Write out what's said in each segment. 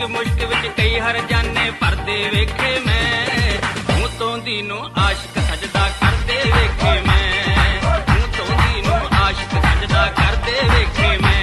ਇਸ਼ਕ ਮੁਸ਼ਕ ਵਿੱਚ ਕਈ ਹਰ ਜਾਨੇ ਭਰਦੇ ਵੇਖੇ ਮੈਂ, ਮੂੰਹ ਤੋਂ ਦੀ ਨੂੰ ਆਸ਼ਿਕ ਸਜਦਾ ਕਰਦੇ ਵੇਖੇ ਮੈਂ, ਮੂੰਹ ਤੋਂ ਦੀ ਨੂੰ ਆਸ਼ਿਕ ਸਜਦਾ ਕਰਦੇ ਵੇਖੇ ਮੈਂ।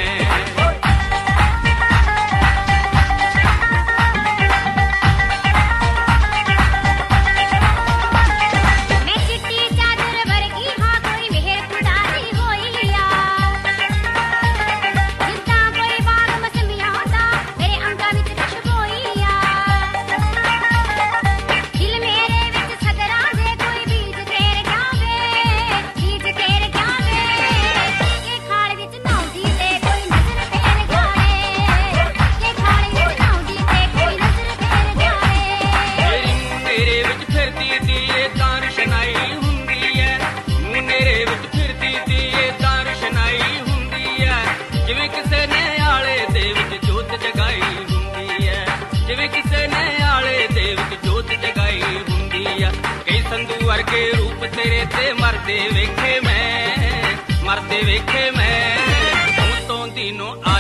ਵਰਗੇ ਰੂਪ ਤੇਰੇ ਤੇ ਮਰਦੇ ਵੇਖੇ ਮੈਂ, ਮਰਦੇ ਵੇਖੇ ਮੈਂ, ਮੂੰਹ ਤੋਂ ਦੀ ਨੂੰ